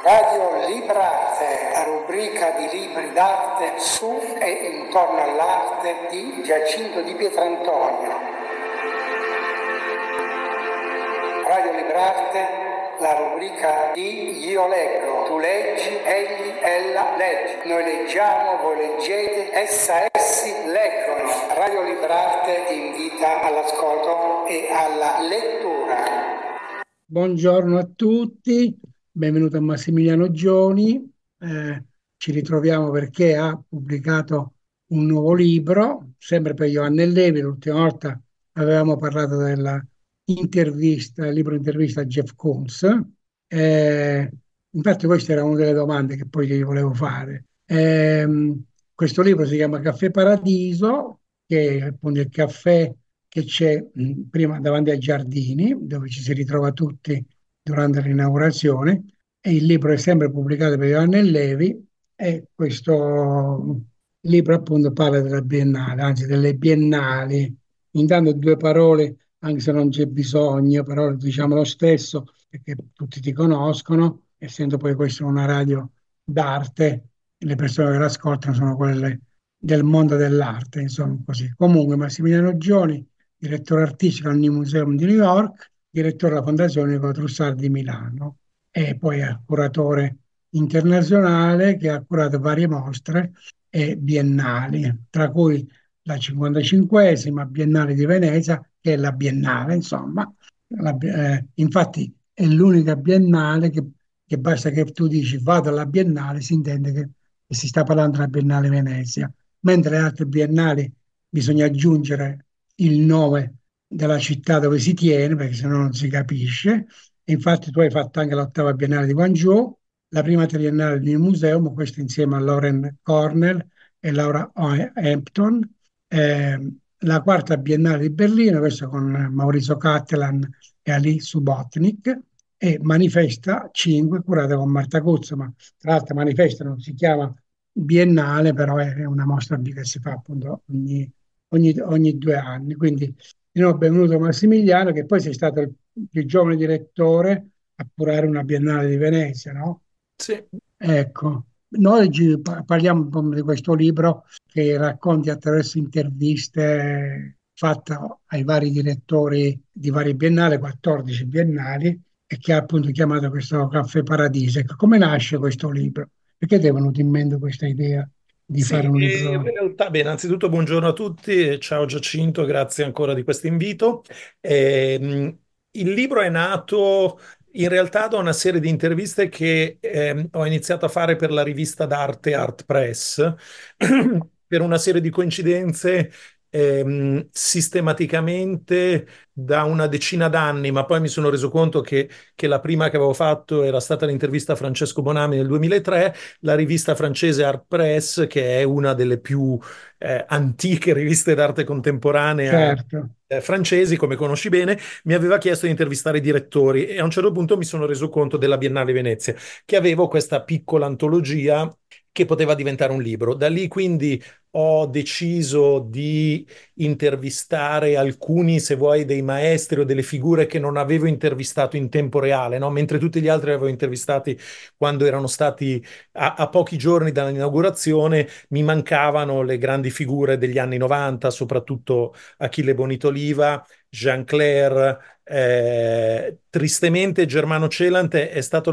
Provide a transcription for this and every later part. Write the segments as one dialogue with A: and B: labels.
A: Radio Librarte, la rubrica di libri d'arte su e intorno all'arte di Giacinto di Pietrantonio. Radio Librarte, la rubrica di Io leggo, tu leggi, egli, ella legge. Noi leggiamo, voi leggete, essa, essi leggono. Radio Librarte invita all'ascolto e alla lettura.
B: Buongiorno a tutti, benvenuto a Massimiliano Gioni. Ci ritroviamo perché ha pubblicato un nuovo libro, sempre per Ioanna Levi. L'ultima volta avevamo parlato della intervista, il libro intervista a Jeff Koons. Infatti questa era una delle domande che poi gli volevo fare. Questo libro si chiama Caffè Paradiso, che è appunto il caffè che c'è prima davanti ai giardini, dove ci si ritrova tutti durante l'inaugurazione, e il libro è sempre pubblicato per Ioanna Levi, e questo libro appunto parla della Biennale, anzi delle biennali. Intanto due parole, anche se non c'è bisogno, però diciamo lo stesso, perché tutti ti conoscono, essendo poi questa una radio d'arte, le persone che l'ascoltano sono quelle del mondo dell'arte, insomma così. Comunque Massimiliano Gioni, direttore artistico al New Museum di New York, direttore della Fondazione Nicola Trussard di Milano, e poi è curatore internazionale che ha curato varie mostre e biennali, tra cui la 55esima Biennale di Venezia, che è la Biennale, insomma. Infatti è l'unica Biennale che basta che tu dici vado alla Biennale, si intende che si sta parlando della Biennale Venezia, mentre le altre biennali bisogna aggiungere il nome della città dove si tiene, perché sennò non si capisce. E infatti tu hai fatto anche l'ottava biennale di Guangzhou, la prima triennale di Museum, questo insieme a Lauren Cornell e Laura Hampton, la quarta biennale di Berlino, questo con Maurizio Cattelan e Ali Subotnik, e Manifesta 5, curata con Marta Cuzzo, ma tra l'altro Manifesta non si chiama biennale, però è una mostra che si fa appunto ogni 2 anni. Quindi di nuovo benvenuto Massimiliano, che poi sei stato il più giovane direttore a curare una Biennale di Venezia, no?
C: Sì.
B: Ecco, noi oggi parliamo un po' di questo libro che racconti attraverso interviste fatte ai vari direttori di varie biennali, 14 biennali, e che ha appunto chiamato questo Caffè Paradiso. Ecco, come nasce questo libro? Perché ti è venuta in mente questa idea di fare
C: Sì,
B: un
C: in
B: libro?
C: realtà, beh, innanzitutto buongiorno a tutti, e ciao Giacinto, grazie ancora di questo invito. Il libro è nato in realtà da una serie di interviste che ho iniziato a fare per la rivista d'arte Art Press, per una serie di coincidenze sistematicamente da una decina d'anni, ma poi mi sono reso conto che la prima che avevo fatto era stata l'intervista a Francesco Bonami nel 2003, la rivista francese Art Press, che è una delle più antiche riviste d'arte contemporanea
B: Certo.
C: francesi, come conosci bene, mi aveva chiesto di intervistare i direttori e a un certo punto mi sono reso conto della Biennale Venezia, che avevo questa piccola antologia che poteva diventare un libro. Da lì quindi ho deciso di intervistare alcuni, se vuoi, dei maestri o delle figure che non avevo intervistato in tempo reale, no? Mentre tutti gli altri avevo intervistati quando erano stati a pochi giorni dall'inaugurazione, mi mancavano le grandi figure degli anni 90, soprattutto Achille Bonitoliva, Jean Clair. Tristemente Germano Celante è stato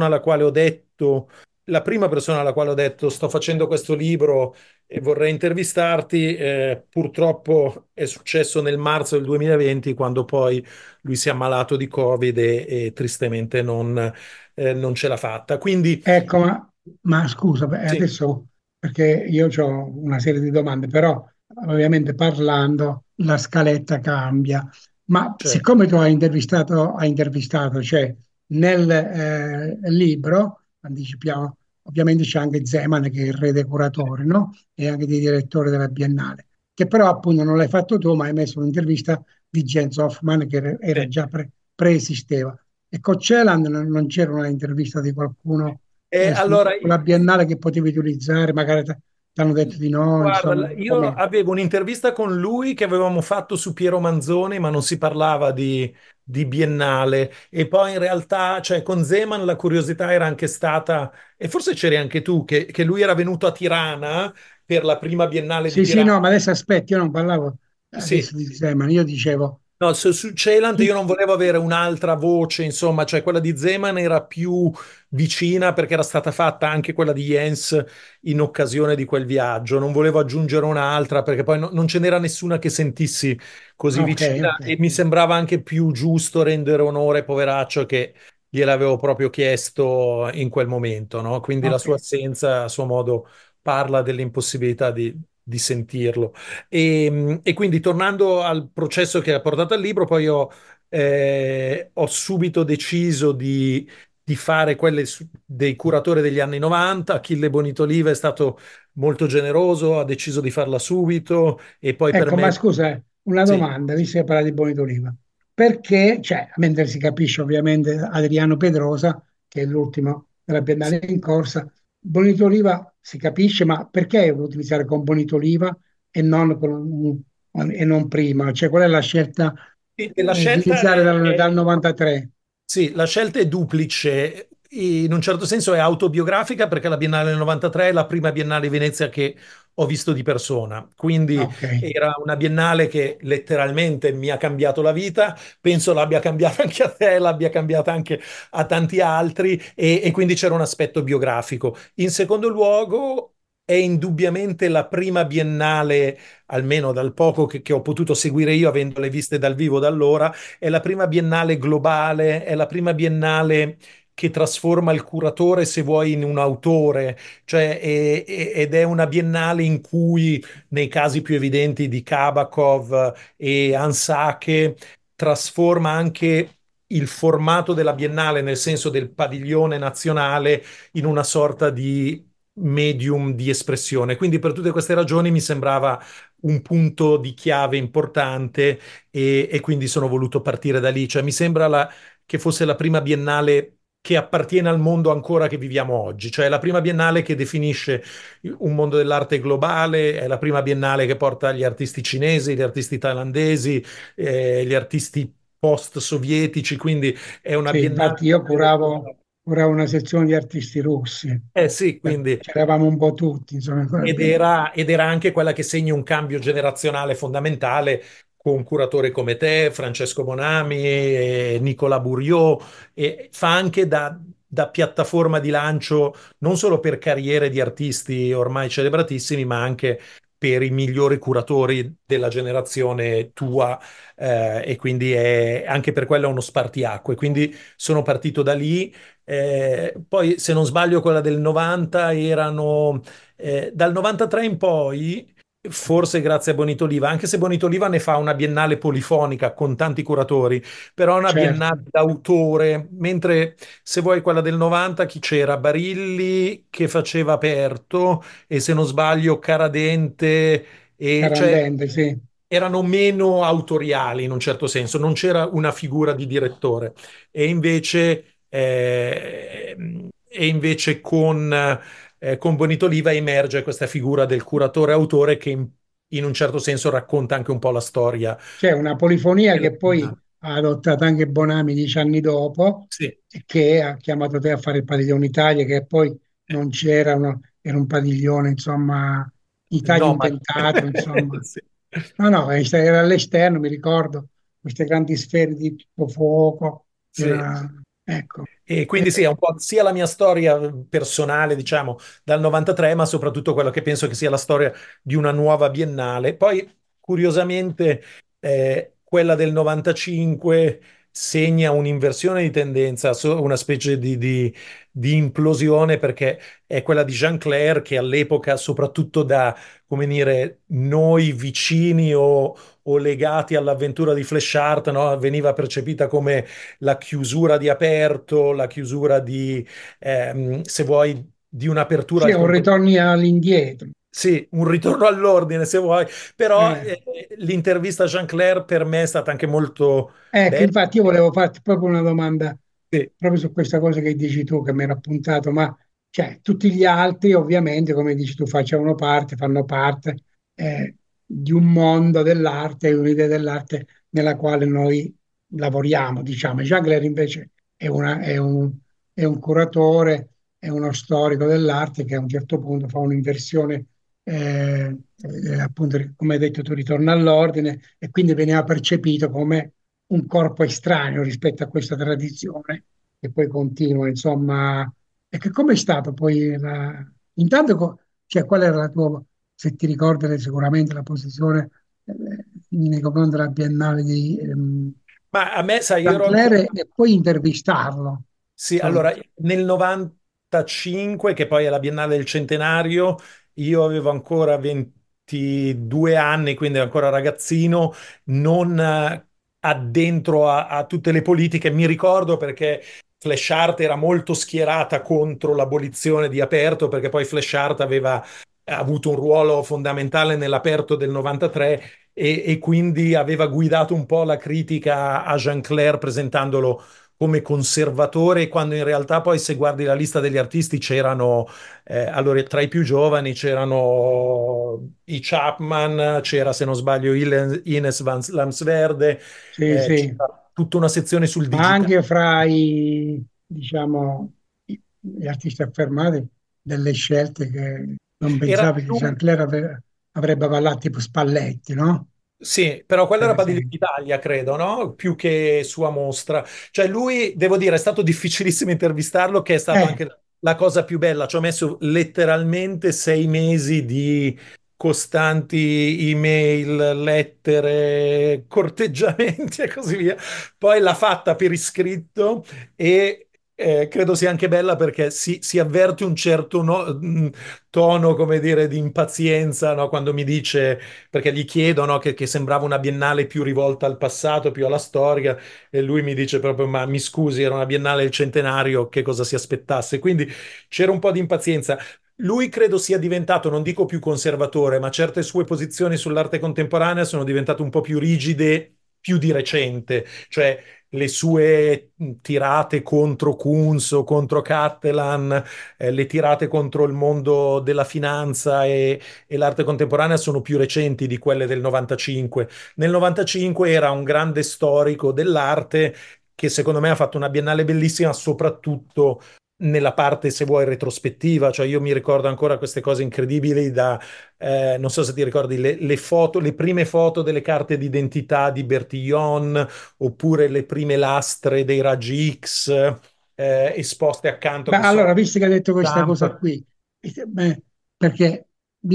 C: la prima persona alla quale ho detto sto facendo questo libro e vorrei intervistarti. Purtroppo è successo nel marzo del 2020, quando poi lui si è ammalato di Covid e tristemente non ce l'ha fatta. Quindi
B: Ecco, ma scusa,
C: sì,
B: adesso perché io ho una serie di domande, però ovviamente parlando la scaletta cambia. Ma
C: certo.
B: siccome tu hai intervistato, cioè nel libro, anticipiamo, ovviamente c'è anche Zeman che è il re dei curatori, no? E anche di direttore della Biennale, che però appunto non l'hai fatto tu, ma hai messo un'intervista di Jens Hoffman che era
C: Sì.
B: già preesisteva. E con Celand non c'era una intervista di qualcuno
C: Allora,
B: sulla Biennale che potevi utilizzare, magari ti hanno detto di no, insomma,
C: Guarda, io
B: come...
C: avevo un'intervista con lui che avevamo fatto su Piero Manzoni, ma non si parlava di Biennale. E poi in realtà, cioè, con Zeman la curiosità era anche stata, e forse c'eri anche tu, che lui era venuto a Tirana per la prima Biennale di
B: Sì, sì,
C: Tirana.
B: no, ma adesso aspetti, io non parlavo
C: Sì,
B: adesso di Zeman, io dicevo,
C: no, su Celant io
B: chi-
C: non volevo avere un'altra voce, insomma, cioè quella di Zeman era più vicina perché era stata fatta anche quella di Jens in occasione di quel viaggio. Non volevo aggiungere un'altra perché poi non ce n'era nessuna che sentissi così
B: ok,
C: vicina
B: ok,
C: e mi sembrava anche più giusto rendere onore, poveraccio, che gliel'avevo proprio chiesto in quel momento, no? Quindi la
B: ok.
C: sua assenza, a suo modo, parla dell'impossibilità di sentirlo. E quindi tornando al processo che ha portato al libro, poi ho subito deciso di fare quelle dei curatori degli anni 90. Achille Bonitoliva è stato molto generoso, ha deciso di farla subito e poi per
B: Ecco, ma
C: me,
B: scusa, una
C: sì,
B: domanda, visto che parla di Bonito Oliva. Perché, cioè, mentre si capisce ovviamente Adriano Pedrosa, che è l'ultimo della Biennale in corsa, Bonito Oliva si capisce, ma perché hai voluto iniziare con Bonito Oliva e non, e non prima? Cioè, qual è la scelta
C: e la
B: di
C: scelta
B: iniziare dal 93?
C: sì, la scelta è duplice. In un certo senso è autobiografica perché la Biennale del 93 è la prima Biennale di Venezia che ho visto di persona. Quindi
B: Ok,
C: era una Biennale che letteralmente mi ha cambiato la vita. Penso l'abbia cambiata anche a te, l'abbia cambiata anche a tanti altri e quindi c'era un aspetto biografico. In secondo luogo è indubbiamente la prima Biennale, almeno dal poco che ho potuto seguire io, avendole viste dal vivo da allora, è la prima biennale globale, è la prima biennale che trasforma il curatore, se vuoi, in un autore, cioè, ed è una biennale in cui, nei casi più evidenti di Kabakov e Ansake, trasforma anche il formato della biennale, nel senso del padiglione nazionale, in una sorta di medium di espressione. Quindi per tutte queste ragioni mi sembrava un punto di chiave importante e quindi sono voluto partire da lì. Cioè, mi sembra che fosse la prima biennale che appartiene al mondo ancora che viviamo oggi, cioè è la prima biennale che definisce un mondo dell'arte globale, è la prima biennale che porta gli artisti cinesi, gli artisti thailandesi, gli artisti post-sovietici, quindi è una
B: sì,
C: biennale
B: infatti io
C: davvero
B: curavo una sezione di artisti russi,
C: eh sì, quindi
B: c'eravamo un po' tutti, insomma, in quella
C: ed era anche quella che segna un cambio generazionale fondamentale con curatori come te, Francesco Bonami, e Nicola Buriot, e fa anche da piattaforma di lancio non solo per carriere di artisti ormai celebratissimi, ma anche per i migliori curatori della generazione tua, e quindi anche per quello è uno spartiacque. Quindi sono partito da lì. Poi, se non sbaglio, quella del 90 erano dal 93 in poi, forse grazie a Bonito Oliva, anche se Bonito Oliva ne fa una biennale polifonica con tanti curatori, però è una
B: certo,
C: biennale d'autore, mentre se vuoi quella del 90 chi c'era? Barilli che faceva aperto e se non sbaglio Caradente, e cioè
B: Carandente, sì.
C: erano meno autoriali in un certo senso, non c'era una figura di direttore e invece con Bonito Oliva emerge questa figura del curatore-autore che in un certo senso racconta anche un po' la storia.
B: C'è una polifonia che poi ha adottato anche Bonami 10 anni dopo,
C: Sì,
B: e che ha chiamato te a fare il padiglione Italia, che poi non c'era, era un padiglione, insomma, Italia
C: no,
B: in
C: ma
B: pentatro, insomma.
C: sì.
B: No, no, era all'esterno, mi ricordo, queste grandi sfere di tipo fuoco,
C: Sì.
B: era, ecco.
C: E quindi sì, è un po' sia la mia storia personale, diciamo, dal 93, ma soprattutto quello che penso che sia la storia di una nuova biennale. Poi, curiosamente, quella del 95 segna un'inversione di tendenza, una specie di implosione, perché è quella di Jean Claire che all'epoca, soprattutto da, come dire, noi vicini o legati all'avventura di Flash Art, no? Veniva percepita come la chiusura di aperto, la chiusura se vuoi, di un'apertura
B: Sì,
C: al
B: un
C: contempo.
B: ritorno all'indietro.
C: Sì, un ritorno all'ordine, se vuoi, però
B: Eh.
C: l'intervista a Jean-Claire per me è stata anche molto
B: Ecco,
C: bella.
B: infatti io volevo farti proprio una domanda
C: Sì,
B: proprio su questa cosa che dici tu, che mi ero appuntato, ma cioè, tutti gli altri, ovviamente, come dici tu, fanno parte di un mondo dell'arte, di un'idea dell'arte nella quale noi lavoriamo, diciamo. Jagler invece è un curatore, è uno storico dell'arte che a un certo punto fa un'inversione, appunto, come hai detto tu, ritorna all'ordine e quindi veniva percepito come un corpo estraneo rispetto a questa tradizione che poi continua, insomma. E che com'è stato poi intanto, cioè, qual era la tua, se ti ricordi sicuramente la posizione nei confronti della Biennale di
C: Ma a me, sai, io
B: St.
C: ero ancora.
B: Clair e poi intervistarlo.
C: Sì,
B: Insomma,
C: allora nel 95, che poi è la Biennale del Centenario, io avevo ancora 22 anni, quindi ero ancora ragazzino, non addentro a tutte le politiche. Mi ricordo perché Flash Art era molto schierata contro l'abolizione di Aperto, perché poi Flash Art aveva avuto un ruolo fondamentale nell'Aperto del 93 e quindi aveva guidato un po' la critica a Jean Clair presentandolo come conservatore, quando in realtà poi se guardi la lista degli artisti c'erano, allora tra i più giovani c'erano i Chapman, c'era se non sbaglio Ines van Lamsverde,
B: sì, sì,
C: c'era tutta una sezione sul
B: ma
C: digitale.
B: anche fra i, diciamo, gli artisti affermati, delle scelte che non
C: Era
B: pensavi che
C: più
B: St. Clair avrebbe avallato, tipo Spalletti, no?
C: Sì, però quello
B: Per
C: era Padiglione
B: esempio.
C: d'Italia, credo, no? Più che sua mostra. Cioè lui, devo dire, è stato difficilissimo intervistarlo, che è stato
B: Eh,
C: anche la cosa più bella. Ci ho messo letteralmente 6 mesi di costanti email, lettere, corteggiamenti e così via. Poi l'ha fatta per iscritto e credo sia anche bella perché si avverte un certo tono, come dire, di impazienza, no? Quando mi dice perché gli chiedono che sembrava una biennale più rivolta al passato, più alla storia, e lui mi dice proprio: Ma mi scusi, era una biennale del centenario, che cosa si aspettasse? Quindi c'era un po' di impazienza. Lui credo sia diventato, non dico più conservatore, ma certe sue posizioni sull'arte contemporanea sono diventate un po' più rigide più di recente, cioè le sue tirate contro Kunz o contro Cattelan, le tirate contro il mondo della finanza e l'arte contemporanea sono più recenti di quelle del 95. Nel 95 era un grande storico dell'arte che secondo me ha fatto una biennale bellissima, soprattutto nella parte, se vuoi, retrospettiva. Cioè io mi ricordo ancora queste cose incredibili non so se ti ricordi, le foto, le prime foto delle carte d'identità di Bertillon, oppure le prime lastre dei raggi X esposte accanto,
B: beh,
C: che so,
B: allora, visto che hai detto questa cosa
C: stampa.
B: qui, beh, perché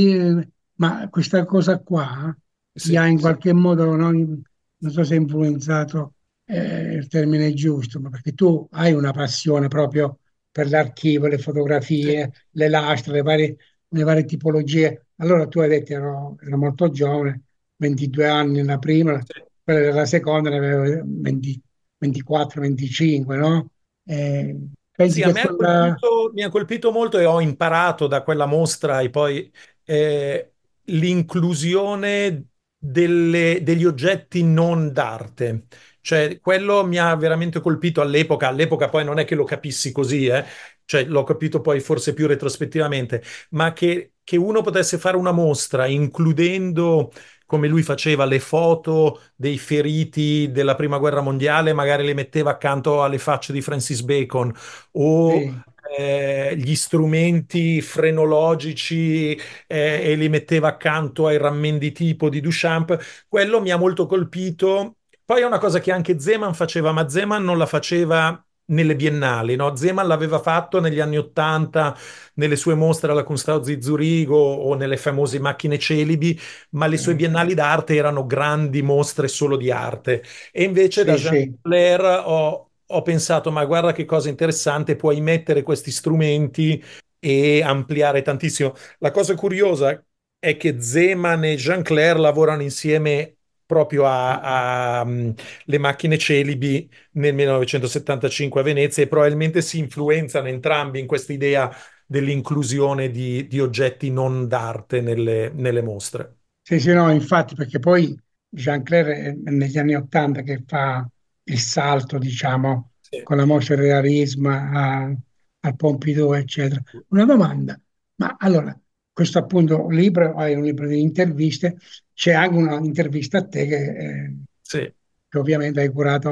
B: ma questa cosa qua ti
C: Sì,
B: ha in qualche modo, no, non so se ha influenzato il termine giusto, ma perché tu hai una passione proprio per l'archivio, le
C: sì,
B: fotografie, le lastre, le varie tipologie. Allora tu hai detto ero molto giovane, 22 anni la prima,
C: sì.
B: quella della seconda ne avevo 20 24, 25, no? Pensi
C: Sì, a
B: che
C: me
B: quella...
C: mi ha colpito molto e ho imparato da quella mostra e poi l'inclusione degli oggetti non d'arte. Cioè, quello mi ha veramente colpito all'epoca. All'epoca poi non è che lo capissi così, cioè l'ho capito poi forse più retrospettivamente, ma che uno potesse fare una mostra includendo, come lui faceva, le foto dei feriti della Prima Guerra Mondiale, magari le metteva accanto alle facce di Francis Bacon o
B: Sì,
C: gli strumenti frenologici e li metteva accanto ai rammendi tipo di Duchamp. Quello mi ha molto colpito. Poi è una cosa che anche Zeman faceva, ma Zeman non la faceva nelle biennali, no? Zeman l'aveva fatto negli anni Ottanta, nelle sue mostre alla Kunsthaus di Zurigo o nelle famose macchine celibi, ma le sue
B: eh,
C: biennali d'arte erano grandi mostre solo di arte. E invece da
B: sì,
C: Jean
B: sì,
C: Clair ho pensato, ma guarda che cosa interessante, puoi mettere questi strumenti e ampliare tantissimo. La cosa curiosa è che Zeman e Jean Clair lavorano insieme proprio le macchine celibi nel 1975 a Venezia e probabilmente si influenzano entrambi in questa idea dell'inclusione di oggetti non d'arte nelle mostre.
B: sì, sì, no, infatti, perché poi Jean-Clair è negli anni Ottanta che fa il salto, diciamo,
C: Sì,
B: con la mostra del realismo al Pompidou, eccetera. Una domanda, ma allora, questo appunto libro è un libro di interviste, c'è anche una intervista a te
C: Sì,
B: che ovviamente hai curato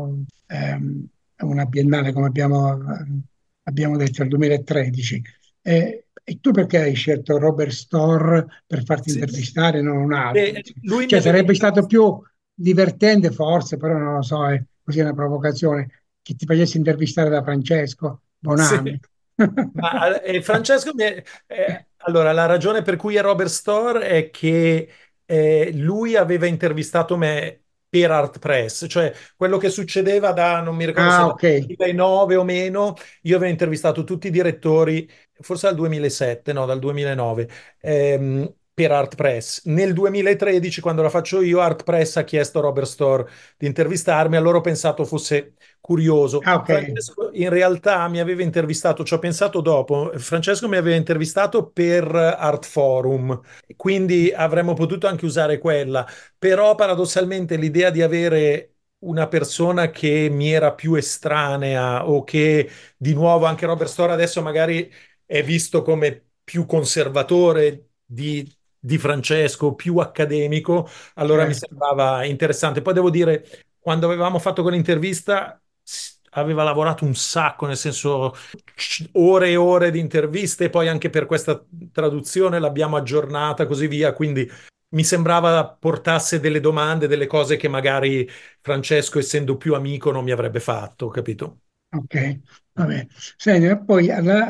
B: una biennale, come abbiamo detto, nel 2013. E tu perché hai scelto Robert Storr per farti
C: sì.
B: intervistare, non un altro?
C: Lui mi
B: Cioè,
C: aveva
B: sarebbe stato
C: intervistato.
B: più divertente forse, però non lo so, è così una provocazione, che ti facessi intervistare da Francesco
C: Sì.
B: Bonanni.
C: Ma Francesco, allora la ragione per cui è Robert Storr è che lui aveva intervistato me per Art Press, cioè quello che succedeva da, non mi ricordo se
B: Ah,
C: dal
B: ok.
C: 2009 o meno, io avevo intervistato tutti i direttori, forse dal 2007, no, dal 2009, per Art Press. Nel 2013, quando la faccio io, Art Press ha chiesto a Robert Storr di intervistarmi, allora ho pensato fosse curioso.
B: Ah, ok.
C: Francesco in realtà mi aveva intervistato, ci ho pensato dopo, Francesco mi aveva intervistato per Art Forum, quindi avremmo potuto anche usare quella, però paradossalmente l'idea di avere una persona che mi era più estranea o che di nuovo anche Robert Storr adesso magari è visto come più conservatore di Francesco, più accademico, allora mi
B: Certo.
C: sembrava interessante. Poi devo dire, quando avevamo fatto quell'intervista, aveva lavorato un sacco, nel senso ore e ore di interviste, e poi anche per questa traduzione l'abbiamo aggiornata, così via. Quindi mi sembrava portasse delle domande, delle cose che magari Francesco, essendo più amico, non mi avrebbe fatto, capito?
B: Ok, vabbè. Senti, e poi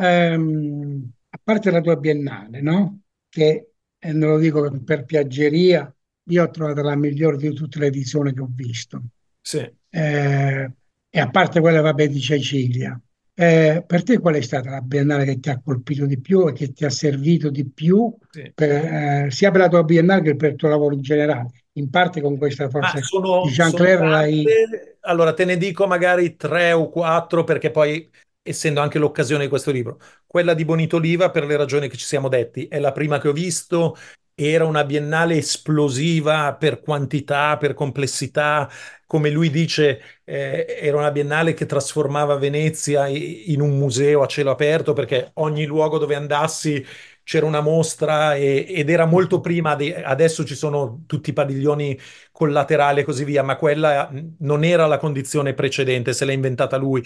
B: a parte la tua biennale, no? Che non lo dico per piaggeria, io ho trovato la migliore di tutte le edizioni che ho visto.
C: Sì,
B: Eh, e a parte quella, vabbè, di Cecilia. Per te qual è stata la biennale che ti ha colpito di più e che ti ha servito di più
C: sì.
B: sia per la tua biennale che per il tuo lavoro in generale? In parte con questa
C: Ma
B: forse di
C: sono
B: Jean-Claire l'hai...
C: tante, allora te ne dico magari tre o quattro, perché poi, essendo anche l'occasione di questo libro, quella di Bonito Oliva, per le ragioni che ci siamo detti, è la prima che ho visto, era una biennale esplosiva per quantità, per complessità, come lui dice, era una biennale che trasformava Venezia in un museo a cielo aperto, perché ogni luogo dove andassi c'era una mostra ed era molto prima adesso ci sono tutti i padiglioni collaterali e così via, ma quella non era la condizione precedente, se l'ha inventata lui.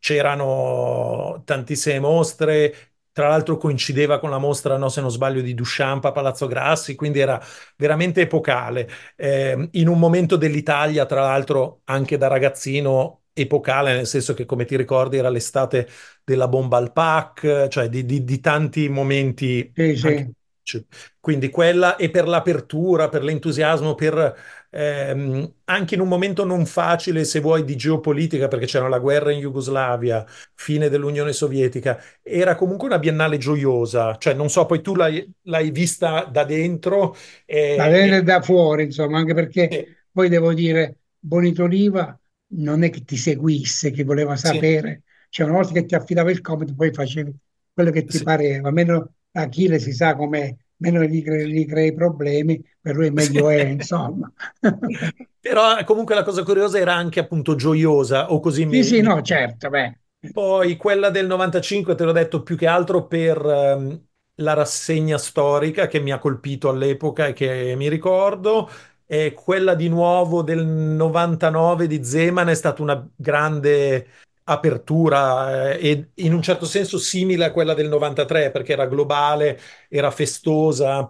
C: C'erano tantissime mostre, tra l'altro coincideva con la mostra, no, se non sbaglio, di Duchamp a Palazzo Grassi, quindi era veramente epocale. In un momento dell'Italia, tra l'altro, anche da ragazzino, epocale, nel senso che, come ti ricordi, era l'estate della bomba al PAC, cioè di tanti momenti
B: Sì,
C: anche.
B: sì.
C: Quindi quella e per l'apertura, per l'entusiasmo, per anche in un momento non facile, se vuoi, di geopolitica, perché c'era la guerra in Jugoslavia, fine dell'Unione Sovietica, era comunque una biennale gioiosa. Cioè, non so, poi tu l'hai vista da dentro
B: Da
C: e,
B: dentro e
C: e-
B: da fuori, insomma, anche perché
C: e-
B: poi devo dire, Bonito Oliva non è che ti seguisse, che voleva
C: sì,
B: sapere, cioè una volta che ti affidava il compito, poi facevi quello che ti
C: sì,
B: pareva, meno Achille si sa com'è, meno gli crei problemi, per lui
C: sì.
B: meglio è, insomma.
C: Però comunque la cosa curiosa era anche appunto gioiosa, o così
B: Sì, sì,
C: mi.
B: no, certo, beh,
C: Poi quella del 95, te l'ho detto più che altro per la rassegna storica che mi ha colpito all'epoca e che mi ricordo. E quella di nuovo del 99 di Zeman è stata una grande apertura e in un certo senso simile a quella del 93 perché era globale, era festosa,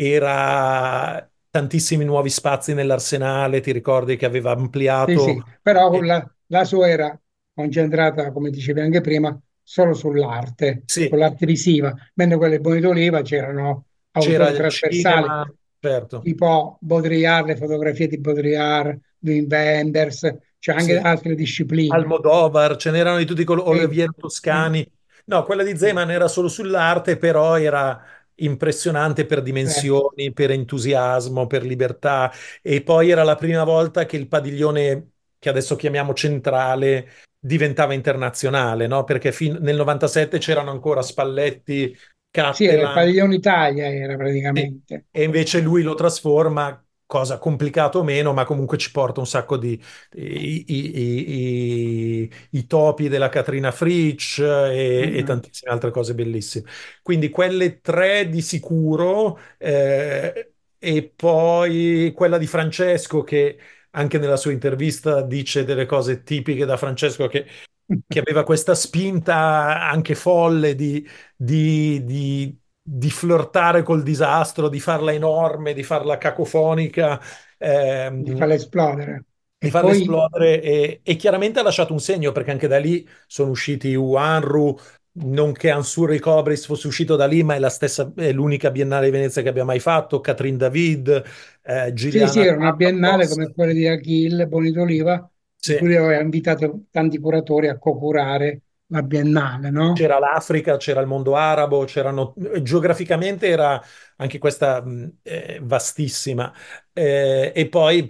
C: era tantissimi nuovi spazi nell'arsenale, ti ricordi che aveva
B: sì,
C: ampliato.
B: sì, però
C: eh,
B: la sua era concentrata, come dicevi anche prima, solo sull'arte,
C: sì,
B: sull'arte visiva, mentre quelle Bonito Oliva c'erano
C: c'era
B: autori
C: il
B: trasversali,
C: cinema, certo,
B: tipo Baudrillard, le fotografie di Baudrillard, Wim Wenders, c'è anche
C: sì.
B: altre discipline.
C: Almodovar, ce n'erano di tutti
B: Sì,
C: Oliviero
B: eh,
C: Toscani. No, quella di
B: sì,
C: Zeman era solo sull'arte, però era impressionante per
B: certo.
C: dimensioni, per entusiasmo, per libertà. E poi era la prima volta che il padiglione, che adesso chiamiamo centrale, diventava internazionale, no? Perché nel 97 c'erano ancora Spalletti,
B: Sì, era il
C: Cattelan.
B: Padiglione Italia, era
C: Sì.
B: praticamente.
C: E invece lui lo trasforma cosa complicata o meno, ma comunque ci porta un sacco di i topi della Catrina Fritsch e
B: Mm.
C: tantissime altre cose bellissime. Quindi quelle tre di sicuro, e poi quella di Francesco che anche nella sua intervista dice delle cose tipiche da Francesco che aveva questa spinta anche folle di flirtare col disastro, di farla enorme, di farla cacofonica,
B: Di
C: ehm,
B: farla esplodere.
C: di
B: E
C: farla
B: poi,
C: esplodere e chiaramente ha lasciato un segno perché anche da lì sono usciti Unru, non che Ansur Cobris fosse uscito da lì, ma è la stessa, è l'unica Biennale di Venezia che abbia mai fatto, Catherine David,
B: sì, sì,
C: Giuliana
B: era una biennale
C: Pavlos.
B: come quella di Achille Bonitoliva, in
C: Sì.
B: cui aveva invitato tanti curatori a co-curare la biennale, no?
C: C'era l'Africa, c'era il mondo arabo, c'erano geograficamente era anche questa vastissima. E poi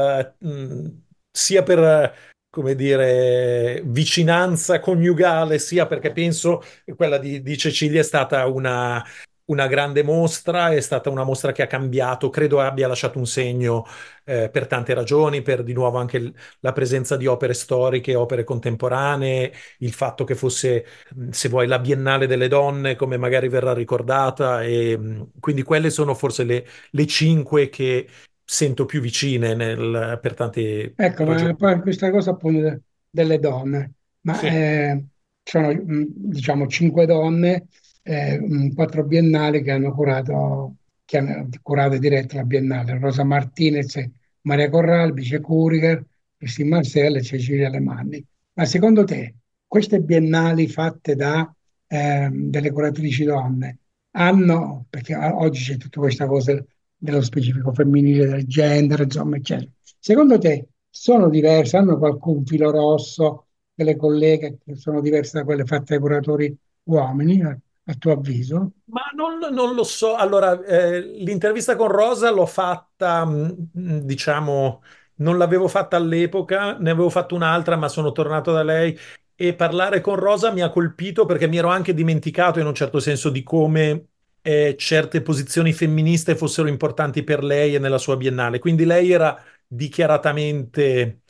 C: sia per come dire vicinanza coniugale, sia perché penso che quella di Cecilia è stata una grande mostra, è stata una mostra che ha cambiato, credo abbia lasciato un segno per tante ragioni, per di nuovo anche la presenza di opere storiche, opere contemporanee, il fatto che fosse se vuoi, la Biennale delle donne, come magari verrà ricordata, e quindi quelle sono forse le cinque che sento più vicine per tante
B: Ecco, ma
C: ragioni.
B: poi questa cosa appunto delle donne, ma
C: Sì.
B: sono diciamo cinque donne, quattro biennali che hanno curato e diretto la biennale: Rosa Martinez, Maria Corral, Vice Curiger, Cristina Marcella e Cecilia Alemanni. Ma secondo te queste biennali fatte da delle curatrici donne hanno, perché oggi c'è tutta questa cosa dello specifico femminile, del gender, insomma, eccetera. Secondo te sono diverse, hanno qualcun filo rosso, delle colleghe che sono diverse da quelle fatte dai curatori uomini, a tuo avviso?
C: Ma non lo so. Allora, l'intervista con Rosa l'ho fatta, diciamo, non l'avevo fatta all'epoca, ne avevo fatto un'altra, ma sono tornato da lei e parlare con Rosa mi ha colpito perché mi ero anche dimenticato in un certo senso di come certe posizioni femministe fossero importanti per lei e nella sua biennale. Quindi lei era dichiaratamente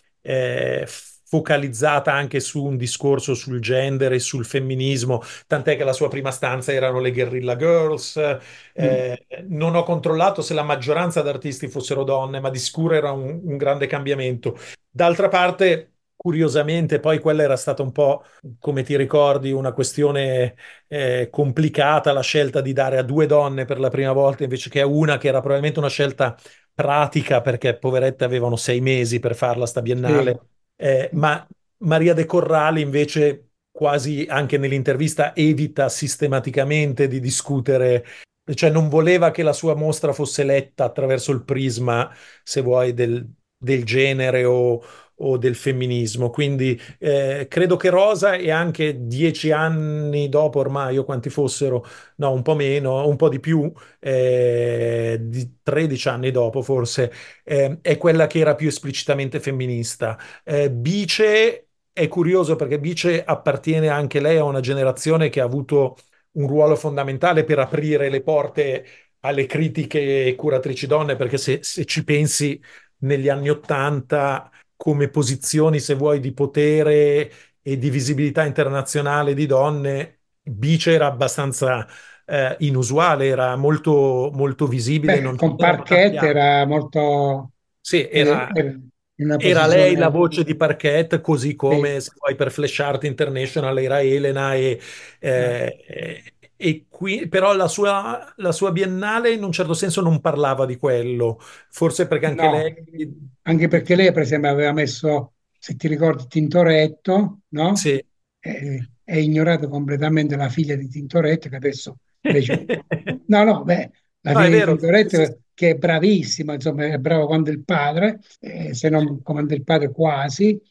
C: focalizzata anche su un discorso sul gender e sul femminismo, tant'è che la sua prima stanza erano le Guerrilla Girls.
B: Mm.
C: Non ho controllato se la maggioranza d'artisti fossero donne, ma di sicuro era un grande cambiamento. D'altra parte, curiosamente, poi quella era stata un po', come ti ricordi, una questione complicata, la scelta di dare a due donne per la prima volta invece che a una, che era probabilmente una scelta pratica, perché poverette avevano 6 mesi per farla sta
B: Sì.
C: biennale. Ma Maria De Corrali invece quasi anche nell'intervista evita sistematicamente di discutere, cioè non voleva che la sua mostra fosse letta attraverso il prisma, se vuoi, del genere o del femminismo. Quindi credo che Rosa e anche 10 anni dopo ormai, o quanti fossero, no, un po' meno, un po' di più, di 13 anni dopo forse, è quella che era più esplicitamente femminista. Bice è curioso perché Bice appartiene anche lei a una generazione che ha avuto un ruolo fondamentale per aprire le porte alle critiche curatrici donne, perché se ci pensi negli anni Ottanta come posizioni, se vuoi, di potere e di visibilità internazionale di donne, Bice era abbastanza inusuale, era molto, molto visibile,
B: Beh,
C: non
B: con
C: c'erano
B: Parquet
C: tanti altri.
B: era molto
C: Sì,
B: era in una
C: era lei la
B: posizione,
C: voce di parquet, così
B: sì,
C: come se vuoi per Flash Art International era Elena
B: eh,
C: e qui, però la sua biennale in un certo senso non parlava di quello, forse perché anche lei.
B: no, anche perché lei, per esempio, aveva messo, se ti ricordi, Tintoretto, no?
C: Sì.
B: È ignorato completamente la figlia di Tintoretto, che adesso invece. No, no, beh, la
C: No,
B: figlia
C: è
B: di
C: vero, sì, sì, sì.
B: Tintoretto che è bravissima, insomma, è brava quanto il padre, se non come il padre quasi,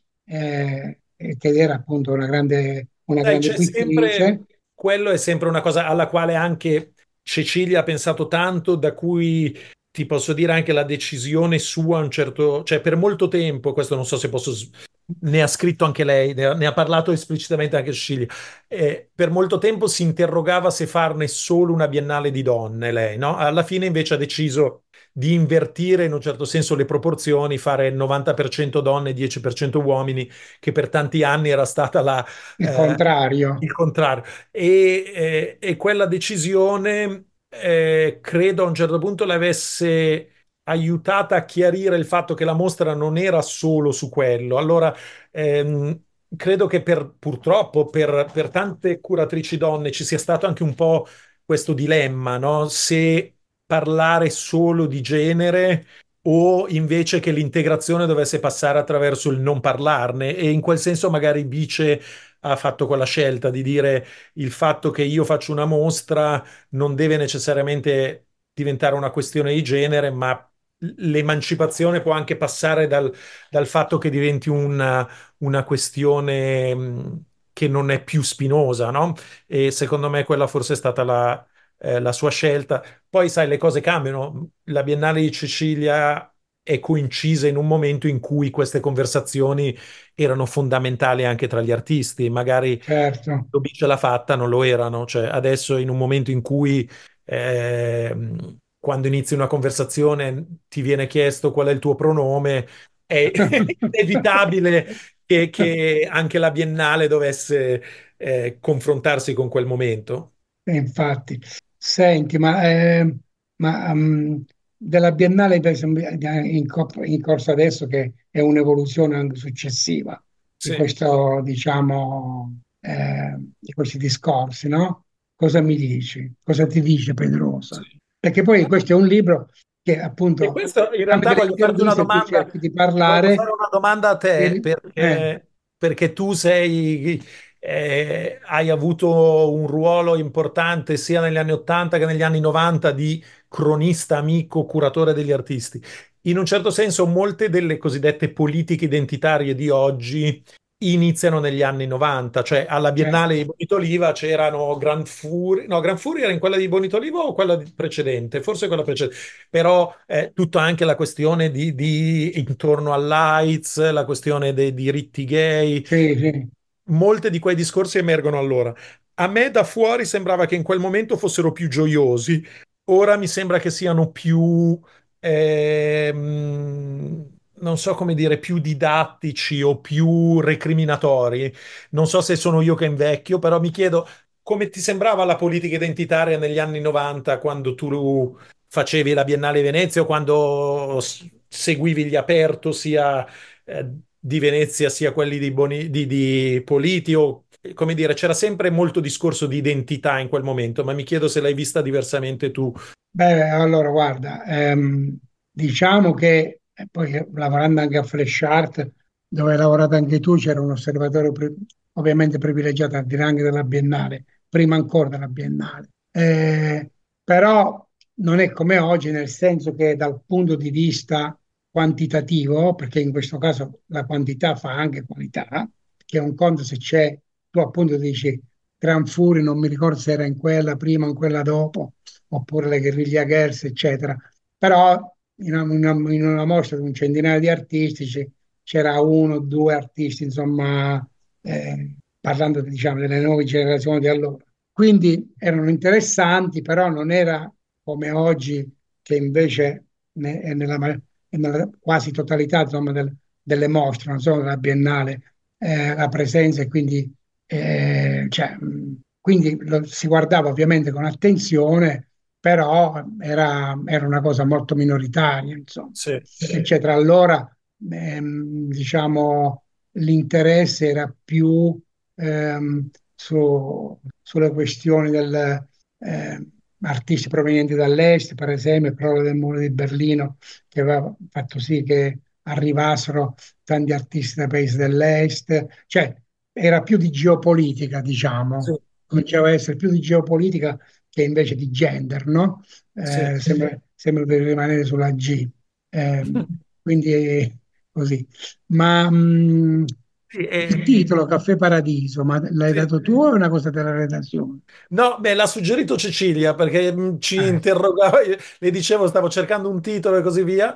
B: che era appunto una
C: Sai,
B: grande
C: c'è sempre,
B: pittrice.
C: quello è sempre una cosa alla quale anche Cecilia ha pensato tanto, da cui ti posso dire anche la decisione sua, un certo, cioè per molto tempo, questo non so se posso, ne ha scritto anche lei, ne ha parlato esplicitamente anche Cecilia, per molto tempo si interrogava se farne solo una biennale di donne, lei, no? Alla fine invece ha deciso di invertire in un certo senso le proporzioni, fare 90% donne, 10% uomini, che per tanti anni era stata
B: il
C: eh,
B: contrario,
C: il contrario. E quella decisione, credo a un certo punto l'avesse aiutata a chiarire il fatto che la mostra non era solo su quello. Allora, credo che purtroppo per tante curatrici donne ci sia stato anche un po' questo dilemma, no? Se parlare solo di genere o invece che l'integrazione dovesse passare attraverso il non parlarne. E in quel senso magari Bice ha fatto quella scelta di dire il fatto che io faccio una mostra non deve necessariamente diventare una questione di genere, ma l'emancipazione può anche passare dal fatto che diventi una questione che non è più spinosa, no? E secondo me quella forse è stata la sua scelta. Poi, sai, le cose cambiano. La Biennale di Sicilia è coincisa in un momento in cui queste conversazioni erano fondamentali anche tra gli artisti. Magari
B: certo.
C: Dobby ce l'ha fatta, non lo erano. Cioè, adesso in un momento in cui quando inizi una conversazione ti viene chiesto qual è il tuo pronome, è inevitabile che anche la Biennale dovesse confrontarsi con quel momento.
B: Infatti, senti, ma della Biennale per esempio, in corso adesso che è un'evoluzione anche successiva di
C: Sì.
B: questo, diciamo, di questi discorsi, no? Cosa mi dici? Cosa ti dice
C: Sì.
B: Pedrosa? Perché poi questo è un libro che
C: E
B: appunto
C: questo in
B: tramite
C: realtà
B: le
C: voglio farti una
B: interviste tu
C: domanda,
B: cerchi di
C: voglio fare
B: parlare.
C: una domanda a te
B: e- eh,
C: perché tu hai avuto un ruolo importante sia negli anni 80 che negli anni 90 di cronista, amico, curatore degli artisti. In un certo senso, molte delle cosiddette politiche identitarie di oggi iniziano negli anni 90, cioè alla Biennale di
B: certo,
C: Bonitoliva c'erano Grand Fury, no, Grand Fury era in quella di Bonitoliva o quella precedente? Forse quella precedente, però tutta anche la questione intorno all'AIDS, la questione dei diritti gay,
B: sì, sì.
C: molte di quei discorsi emergono allora. A me da fuori sembrava che in quel momento fossero più gioiosi, ora mi sembra che siano più, non so come dire, più didattici o più recriminatori. Non so se sono io che invecchio, però mi chiedo come ti sembrava la politica identitaria negli anni 90 quando tu facevi la Biennale di Venezia o quando seguivi gli aperto sia di Venezia sia quelli di Politi o come dire, c'era sempre molto discorso di identità in quel momento, ma mi chiedo se l'hai vista diversamente tu.
B: Beh, allora guarda, diciamo che poi lavorando anche a Flash Art, dove hai lavorato anche tu, c'era un osservatorio ovviamente privilegiato, al di là anche della Biennale, prima ancora della Biennale. Però non è come oggi, nel senso che dal punto di vista quantitativo, perché in questo caso la quantità fa anche qualità, che è un conto se c'è, tu appunto dici Gran Fury, non mi ricordo se era in quella prima o in quella dopo oppure le Guerriglia Girls, eccetera. Però in una mostra di un centinaio di artisti c'era uno o due artisti, insomma, parlando diciamo, delle nuove generazioni di allora. Quindi erano interessanti, però non era come oggi, che invece è nella quasi totalità insomma, delle mostre, non solo della Biennale, la presenza e quindi, cioè, quindi si guardava ovviamente con attenzione, però era una cosa molto minoritaria, insomma.
C: Sì,
B: Eccetera. Allora, diciamo, l'interesse era più sulle questioni del artisti provenienti dall'est, per esempio, il crollo del muro di Berlino, che aveva fatto sì che arrivassero tanti artisti dai paesi dell'est, cioè era più di geopolitica,
C: sì,
B: diciamo, cominciava a essere più di geopolitica che invece di gender, no?
C: sì.
B: Sembra di rimanere sulla G. Eh, quindi è così. Ma
C: Sì,
B: il titolo Caffè Paradiso, ma l'hai
C: sì.
B: dato tu o è una cosa della redazione?
C: No, beh, l'ha suggerito Cecilia perché ci
B: Eh,
C: interrogava, le dicevo, stavo cercando un titolo e così via,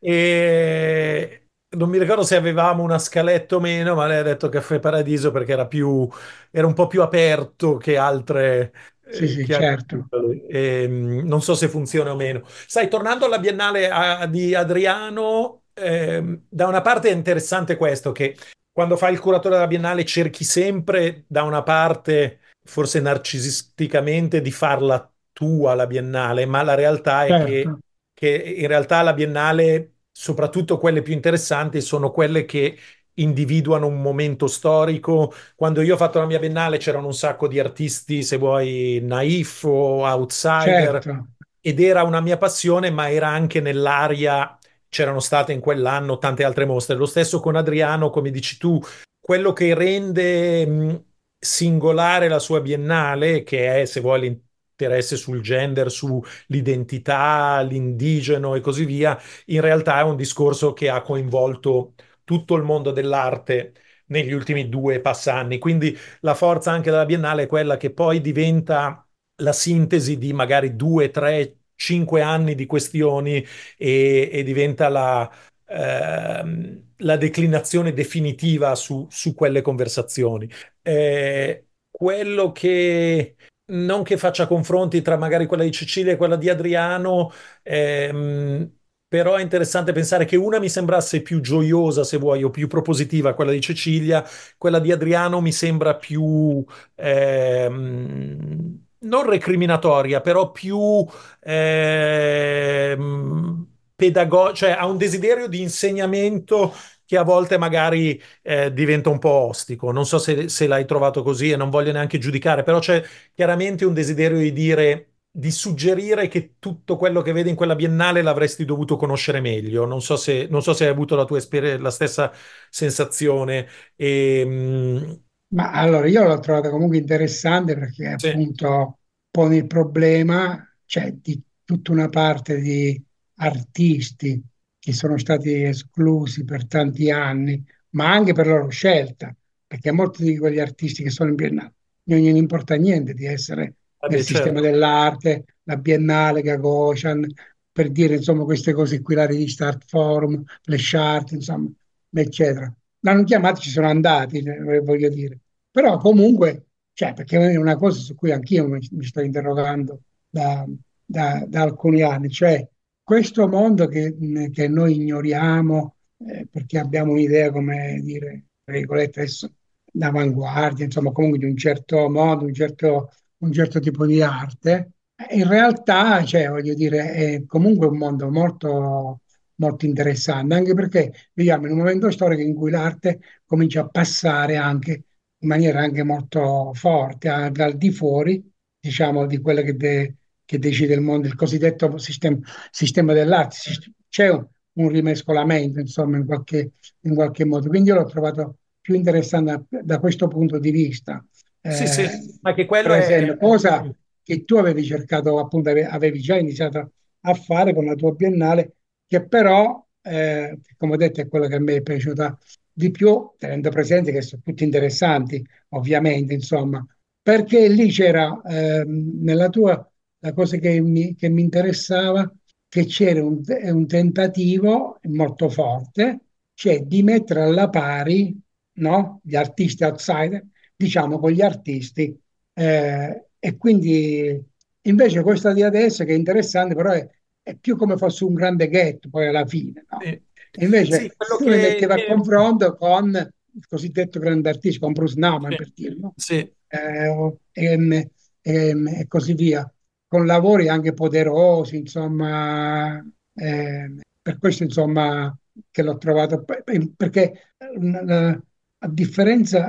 C: e non mi ricordo se avevamo una scaletta o meno, ma lei ha detto Caffè Paradiso perché era un po' più aperto che altre
B: sì, sì,
C: che ha
B: certo,
C: non so se funziona o meno. Sai, tornando alla Biennale di Adriano, da una parte è interessante questo, che quando fai il curatore della Biennale cerchi sempre, da una parte, forse narcisisticamente, di farla tua la Biennale, ma la realtà è
B: certo,
C: che in realtà la Biennale, soprattutto quelle più interessanti, sono quelle che individuano un momento storico. Quando io ho fatto la mia Biennale c'erano un sacco di artisti, se vuoi, naif o outsider,
B: certo.
C: ed era una mia passione, ma era anche nell'aria, c'erano state in quell'anno tante altre mostre. Lo stesso con Adriano, come dici tu, quello che rende singolare la sua Biennale, che è, se vuoi, l'interesse sul gender, sull'identità, l'indigeno e così via, in realtà è un discorso che ha coinvolto tutto il mondo dell'arte negli ultimi due passanni. Quindi la forza anche della Biennale è quella che poi diventa la sintesi di magari due, tre, cinque anni di questioni e diventa la declinazione definitiva su quelle conversazioni. Quello che non che faccia confronti tra magari quella di Cecilia e quella di Adriano, ehm, però è interessante pensare che una mi sembrasse più gioiosa, se vuoi, o più propositiva, quella di Cecilia, quella di Adriano mi sembra più non recriminatoria, però più cioè ha un desiderio di insegnamento che a volte magari diventa un po' ostico. Non so se l'hai trovato così e non voglio neanche giudicare, però c'è chiaramente un desiderio di dire, di suggerire che tutto quello che vedi in quella biennale l'avresti dovuto conoscere meglio. Non so se hai avuto la tua la stessa sensazione.
B: Ma allora io l'ho trovata comunque interessante perché
C: Sì,
B: appunto pone il problema, cioè, di tutta una parte di artisti che sono stati esclusi per tanti anni, ma anche per loro scelta, perché a molti di quegli artisti che sono in Biennale non gli importa niente di essere nel
C: vabbè,
B: sistema
C: certo.
B: dell'arte, la Biennale, Gagosian, per dire insomma queste cose qui, la rivista Art Forum, Flash Art, insomma, eccetera. L'hanno chiamato, ci sono andati, voglio dire. Però comunque, cioè, perché è una cosa su cui anch'io mi sto interrogando da, da alcuni anni, cioè questo mondo che noi ignoriamo perché abbiamo un'idea, come dire, tra virgolette, adesso, d'avanguardia, insomma, comunque di un certo modo, un certo tipo di arte, in realtà, cioè, voglio dire, è comunque un mondo molto, molto interessante, anche perché viviamo in un momento storico in cui l'arte comincia a passare anche in maniera anche molto forte, anche al di fuori, diciamo, di quello che decide il mondo, il cosiddetto sistema dell'arte. C'è un rimescolamento, insomma, in qualche modo. Quindi io l'ho trovato più interessante da questo punto di vista.
C: Sì, sì,
B: Eh,
C: ma che
B: per
C: quello
B: esempio, cosa che tu avevi cercato, appunto, avevi già iniziato a fare con la tua Biennale, che però, come ho detto, è quello che a me è piaciuta di più, tenendo presente che sono tutti interessanti, ovviamente, insomma, perché lì c'era nella tua, la cosa che mi interessava, che c'era un tentativo molto forte, cioè di mettere alla pari, no, gli artisti outsider, diciamo, con gli artisti. E quindi invece questa di adesso, che è interessante, però è più come fosse un grande ghetto poi alla fine, no?
C: sì,
B: E
C: sì,
B: invece
C: quello
B: tu mi mettevi a
C: che
B: confronto con il cosiddetto grande artista, con Bruce Nauman
C: sì,
B: per dire, no?
C: sì.
B: E così via, con lavori anche poderosi, insomma, per questo insomma che l'ho trovato, perché a differenza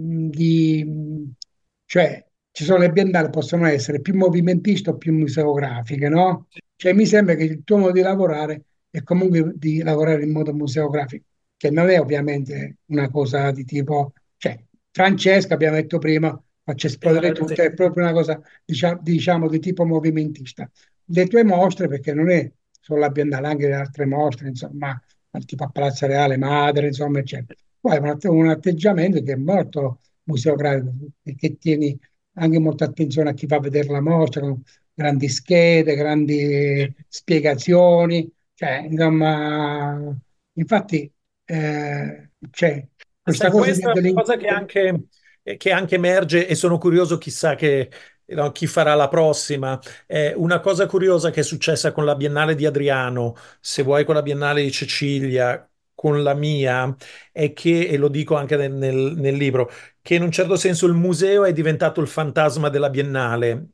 B: cioè ci sono le biennali, possono essere più movimentiste o più museografiche, no? Cioè mi sembra che il tuo modo di lavorare è comunque di lavorare in modo museografico, che non è ovviamente una cosa di tipo, cioè Francesca, abbiamo detto prima, faccia esplodere
C: Sì.
B: tutto, è proprio una cosa, diciamo, di tipo movimentista. Le tue mostre, perché non è solo la Biennale, anche le altre mostre, insomma, tipo a Palazzo Reale, Madre, insomma, eccetera. Poi è un atteggiamento che è molto museografico, e che tieni anche molta attenzione a chi fa vedere la mostra, con grandi schede, grandi spiegazioni, cioè, insomma, infatti, c'è questa
C: Sai,
B: cosa
C: questa è una cosa che anche emerge e sono curioso, chissà no, chi farà la prossima. Una cosa curiosa che è successa con la Biennale di Adriano, se vuoi con la Biennale di Sicilia, con la mia, è che, e lo dico anche nel libro, che in un certo senso il museo è diventato il fantasma della Biennale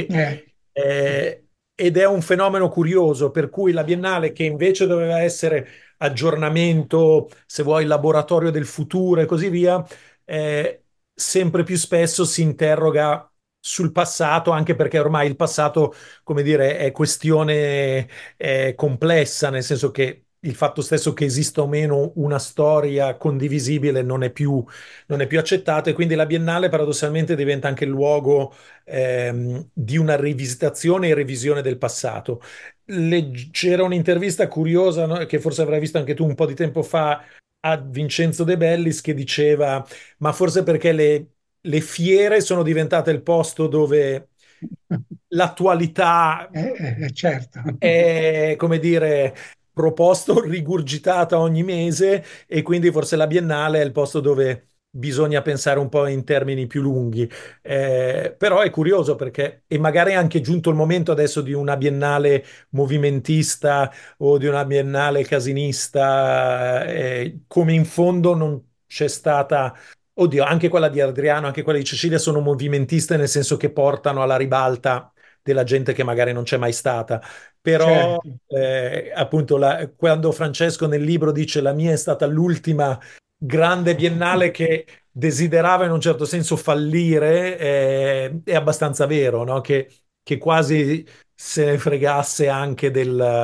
C: ed è un fenomeno curioso, per cui la Biennale, che invece doveva essere aggiornamento, se vuoi, laboratorio del futuro e così via, sempre più spesso si interroga sul passato, anche perché ormai il passato, come dire, è questione complessa, nel senso che il fatto stesso che esista o meno una storia condivisibile non è più accettato, e quindi la Biennale paradossalmente diventa anche il luogo di una rivisitazione e revisione del passato. C'era un'intervista curiosa, no, che forse avrai visto anche tu un po' di tempo fa, a Vincenzo De Bellis, che diceva: ma forse perché le fiere sono diventate il posto dove l'attualità
B: certo,
C: è, come dire, proposto, rigurgitata ogni mese, e quindi forse la Biennale è il posto dove bisogna pensare un po' in termini più lunghi. Però è curioso perché, e magari è anche giunto il momento adesso di una Biennale movimentista o di una Biennale casinista, come in fondo non c'è stata. Oddio, anche quella di Adriano, anche quella di Cecilia sono movimentiste, nel senso che portano alla ribalta della gente che magari non c'è mai stata. Però
B: certo.
C: appunto quando Francesco nel libro dice la mia è stata l'ultima grande biennale che desiderava in un certo senso fallire, è abbastanza vero, no? Che quasi se ne fregasse anche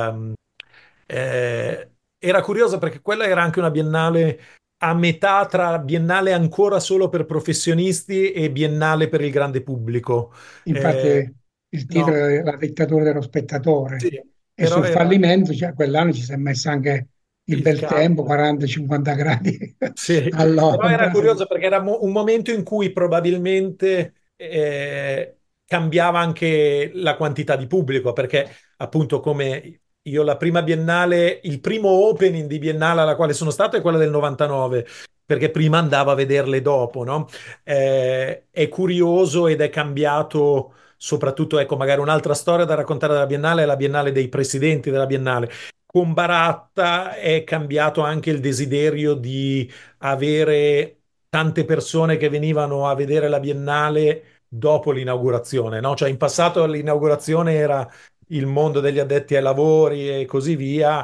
C: era curioso perché quella era anche una biennale a metà tra biennale ancora solo per professionisti e biennale per il grande pubblico.
B: Infatti il titolo
C: No,
B: è La dittatura dello spettatore,
C: sì,
B: e
C: però
B: sul
C: era
B: fallimento, cioè, quell'anno ci si è messo anche il
C: il
B: bel tempo,
C: caldo.
B: 40-50 gradi
C: Sì, però era
B: all'ombra.
C: curioso perché era un momento in cui probabilmente cambiava anche la quantità di pubblico, perché appunto come io la prima biennale, il primo opening di biennale alla quale sono stato è quella del 99, perché prima andavo a vederle dopo, no? È curioso ed è cambiato soprattutto, ecco, magari un'altra storia da raccontare della biennale è la biennale dei presidenti della biennale. Con Baratta è cambiato anche il desiderio di avere tante persone che venivano a vedere la Biennale dopo l'inaugurazione, no? Cioè in passato l'inaugurazione era il mondo degli addetti ai lavori e così via.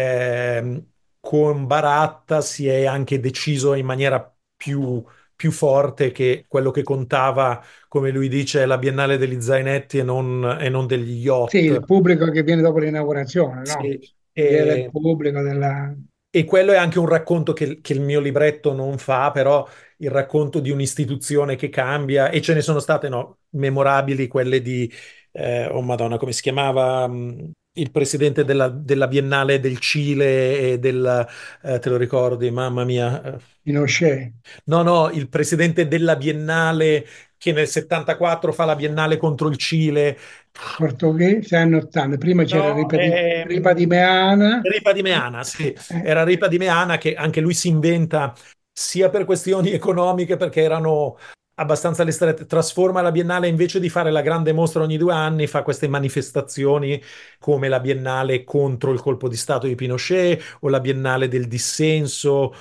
C: Con Baratta si è anche deciso in maniera più forte che quello che contava, come lui dice, è la Biennale degli zainetti e non degli
B: Sì,
C: yacht.
B: il pubblico che viene dopo l'inaugurazione, no?
C: Sì.
B: L'idea del pubblico, della...
C: E quello è anche un racconto che il mio libretto non fa, però il racconto di un'istituzione che cambia, e ce ne sono state, no, memorabili, quelle di, oh Madonna, come si chiamava? Il presidente della Biennale del Cile te lo ricordi, mamma mia.
B: Pinochet,
C: No, no, il presidente della Biennale che nel 74 fa la Biennale contro il Cile.
B: portoghese, anni 80. Prima c'era
C: No,
B: Ripa di Meana.
C: Ripa di Meana, sì,
B: Eh,
C: era Ripa di Meana che anche lui si inventa sia per questioni economiche, perché erano abbastanza alle strette, trasforma la Biennale invece di fare la grande mostra ogni 2 anni, fa queste manifestazioni come la Biennale contro il colpo di Stato di Pinochet o la Biennale del dissenso.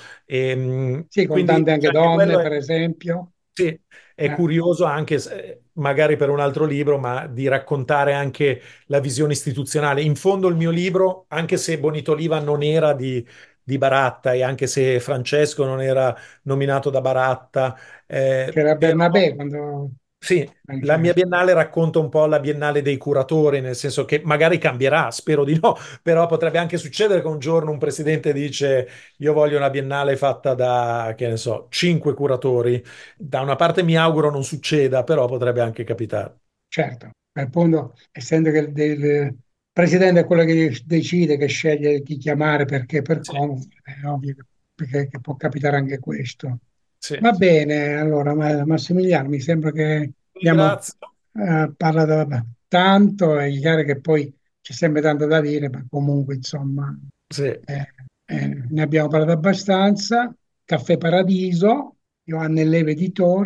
B: sì, con
C: Quindi
B: tante anche
C: cioè, anche quello
B: donne,
C: è.
B: per esempio.
C: Sì, è
B: Eh,
C: curioso anche, magari per un altro libro, ma di raccontare anche la visione istituzionale. In fondo il mio libro, anche se Bonito Oliva non era di Baratta e anche se Francesco non era nominato da Baratta,
B: C'era
C: però
B: Bernabé quando...
C: sì, la mia
B: Francesco.
C: biennale racconta un po' la biennale dei curatori, nel senso che magari cambierà, spero di no, però potrebbe anche succedere che un giorno un presidente dice: io voglio una biennale fatta da, che ne so, 5 curatori. Da una parte mi auguro non succeda, però potrebbe anche capitare.
B: Certo, appunto, essendo che il presidente è quello che decide, che sceglie chi chiamare, perché per
C: Sì,
B: come, è ovvio che può capitare anche questo.
C: sì.
B: Va bene, allora, Massimiliano, mi sembra che abbiamo
C: Ringrazio.
B: parlato tanto, è chiaro che poi c'è sempre tanto da dire, ma comunque, insomma,
C: Sì.
B: eh, ne abbiamo parlato abbastanza. Caffè Paradiso, Ioanna e Leve Editori.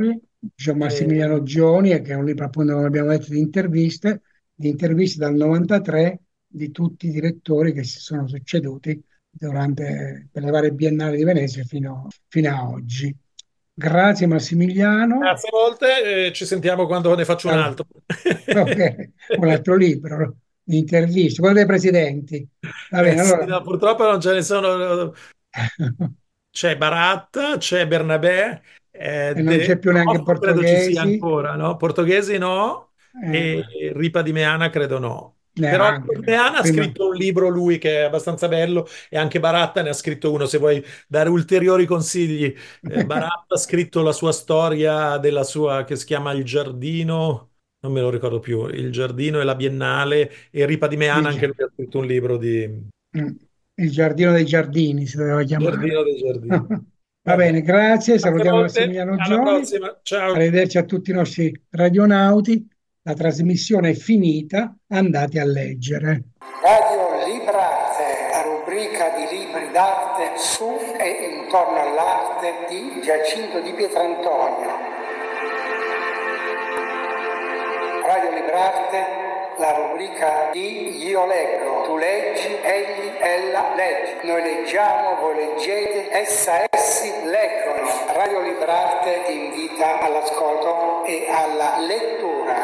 B: Massimiliano Gioni, e che è un libro, appunto, come abbiamo detto, di interviste dal 93 di tutti i direttori che si sono succeduti per le varie biennali di Venezia fino a oggi. Grazie Massimiliano.
C: Grazie molte, ci sentiamo quando ne faccio un
B: Allora,
C: altro.
B: ok, un altro libro di interviste, quello dei presidenti. Va bene,
C: Sì,
B: allora.
C: no, purtroppo non ce ne sono. C'è Baratta, c'è Bernabé,
B: E non c'è più neanche
C: Toffa credo ci sia
B: portoghesi,
C: ancora, no? Portoghesi no,
B: eh,
C: e Ripa di Meana credo no. Però Ripa
B: neanche.
C: di Meana ha
B: Prima,
C: scritto un libro lui che è abbastanza bello e anche Baratta ne ha scritto uno, se vuoi dare ulteriori consigli. Baratta ha scritto la sua storia della sua, che si chiama Il Giardino, non me lo ricordo più, Il Giardino e la Biennale, e Ripa di Meana anche
B: il,
C: lui ha scritto un libro di
B: il giardino dei giardini si doveva
C: Giardino
B: chiamare.
C: dei Giardini.
B: Va
C: Vabbè.
B: bene, grazie,
C: Grazie
B: salutiamo
C: molte,
B: Massimiliano
C: alla
B: Gioni,
C: prossima. Ciao.
B: arrivederci a tutti i nostri radionauti. La trasmissione è finita, andate a leggere.
A: Radio Librarte, la rubrica di libri d'arte su e intorno all'arte di Giacinto di Pietrantonio. Radio Librarte, la rubrica di Io leggo, tu leggi, egli, ella legge. Noi leggiamo, voi leggete, essa, essi leggono. Radio Librarte ti invita all'ascolto e alla lettura.